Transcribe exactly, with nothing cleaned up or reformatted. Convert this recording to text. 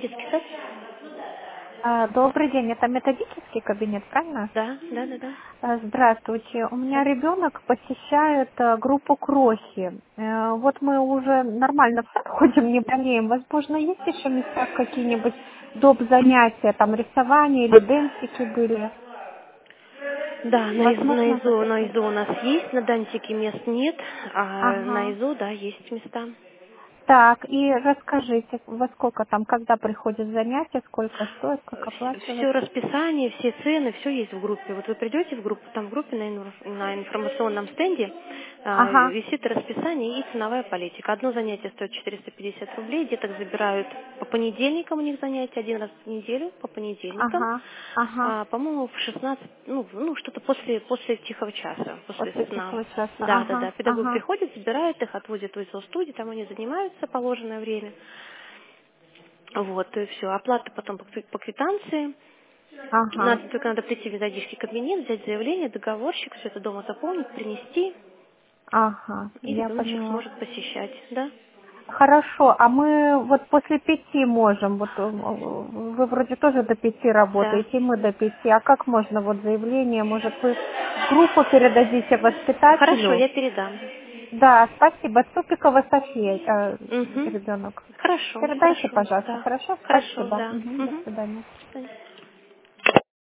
детский сад? А, Добрый день, это методический кабинет, правильно? Да, да, да, да. А, Здравствуйте, у меня Да. ребенок посещает э, группу крохи. Э, Вот мы уже нормально в сад ходим, не болеем. Возможно, есть еще места какие-нибудь доп. Занятия, там рисование или денсики были? Да, на, из, на, Возможно? ИЗО, на ИЗО у нас есть, на Дантике мест нет, а на Ага. ИЗО, да, есть места. Так, и расскажите, во сколько там, когда приходят занятия, сколько стоит, как оплачивать? Все расписание, все цены, все есть в группе. Вот вы придете в группу, там в группе на, инф- на информационном стенде а, Ага, висит расписание и ценовая политика. Одно занятие стоит четыреста пятьдесят рублей, деток забирают по понедельникам, у них занятия один раз в неделю, по понедельникам. ага, ага. А, по-моему, в шестнадцать, ну, в- ну что-то после, после тихого часа, после После сна. тихого часа. Да, да, Ага, да. Педагог ага. приходит, забирает их, отводит в ИЗО студию, там они занимаются положенное время. Вот, и все. Оплата потом по кви- по квитанции. Ага, Надо, только надо прийти в методический кабинет, взять заявление, договорщик, все это дома заполнить, принести, ага, и я ребеночек поняла. сможет посещать, да? Хорошо, а мы вот после пяти можем, вот э, вы вроде тоже до пяти Да. работаете, и мы до пяти, а как можно вот заявление, может вы в группу передадите Хорошо, воспитателю? я передам. Да, спасибо, Цупикова София, э, Угу. ребенок. Хорошо, Передайте, хорошо, пожалуйста, да. хорошо? Хорошо, Спасибо. да. Мгм, до Угу. свидания. До свидания.